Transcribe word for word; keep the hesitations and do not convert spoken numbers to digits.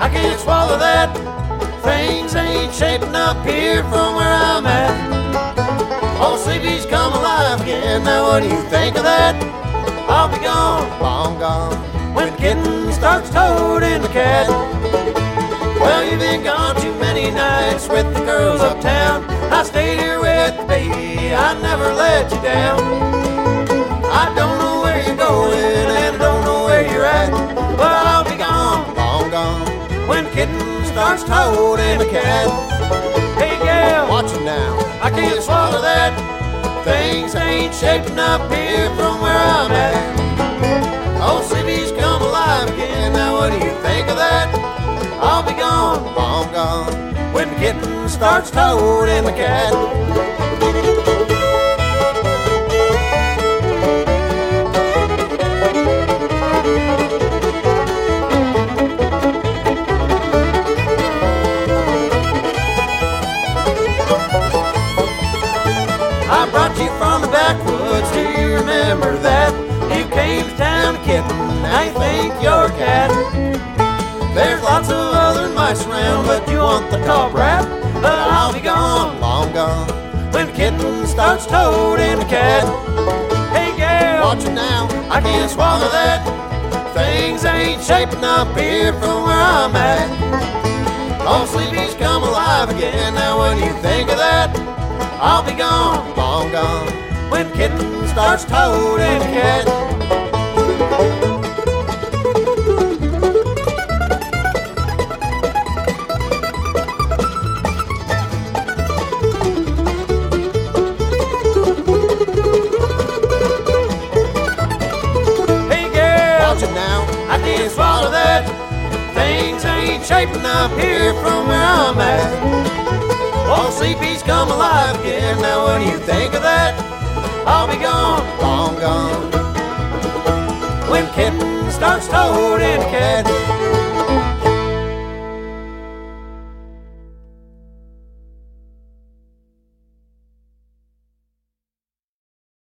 I can't swallow that. Things ain't shaping up here from where I'm at. Old Sleepy's come alive again. Now what do you think of that? I'll be gone, long gone, when the kitten starts toading the cat. Well, you've been gone too many nights with the girls uptown. I stayed here with the baby, I never let you down. I don't know where you're going and I don't know where you're at, but I'll be gone, long gone, when the kitten starts toading the cat. Hey gal, watch it now, I can't swallow that. Things ain't shaping up here from where I'm at. Old Sleepy's come alive again. Now what do you think of that? I'll be gone, long gone, when the kitten starts toading the cat. I brought you from the backwoods, do you remember that? You came to town, kitten, now you think you're a cat. There's lots of other mice around, but you want the top rat. But I'll be gone, long gone, when the kitten starts toading the cat. Hey gal, watch it now, I can't swallow that. Things ain't shaping up here from where I'm at. Old Sleepy's come alive again, now what do you think of that? I'll be gone, long gone, when the kitten starts toading the cat. Hey girl, watch it now, I can't swallow that. Things ain't shaping up here from where I'm at. Old Sleepy's come alive again, now what do you think of that? I'll be gone, long gone, when kitten starts toading the cat.